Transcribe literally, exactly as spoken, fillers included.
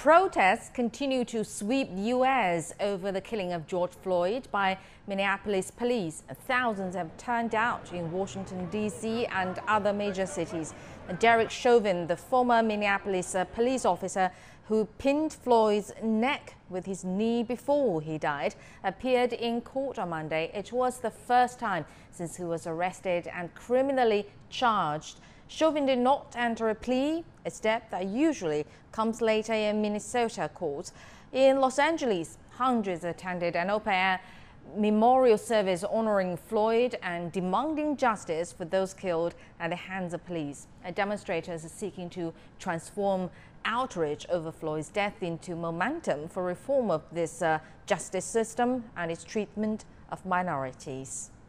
Protests continue to sweep the U S over the killing of George Floyd by Minneapolis police. Thousands have turned out in Washington, D C and other major cities. Derek Chauvin, the former Minneapolis uh, police officer who pinned Floyd's neck with his knee before he died, appeared in court on Monday. It was the first time since he was arrested and criminally charged. Chauvin did not enter a plea, a step that usually comes later in Minnesota courts. In Los Angeles, hundreds attended an open-air memorial service honoring Floyd and demanding justice for those killed at the hands of police. Demonstrators are seeking to transform outrage over Floyd's death into momentum for reform of this uh, justice system and its treatment of minorities.